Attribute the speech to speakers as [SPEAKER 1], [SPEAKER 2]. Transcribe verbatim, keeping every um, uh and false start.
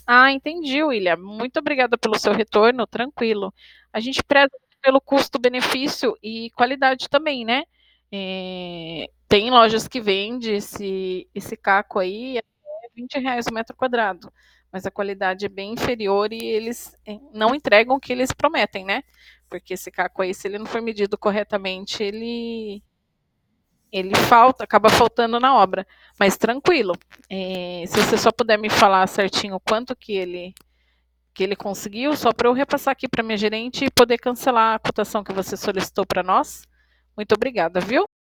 [SPEAKER 1] Ah, entendi, William. Muito obrigada pelo seu retorno, tranquilo. A gente preza pelo custo-benefício e qualidade também, né? Eh, tem lojas que vende esse esse caco aí até vinte reais o metro quadrado, mas a qualidade é bem inferior e eles, eh, não entregam o que eles prometem, né? Porque esse caco aí, se ele não for medido corretamente, ele ele falta, acaba faltando na obra. Mas tranquilo, eh, se você só puder me falar certinho quanto que ele que ele conseguiu, só para eu repassar aqui para minha gerente e poder cancelar a cotação que você solicitou para nós. Muito obrigada, viu?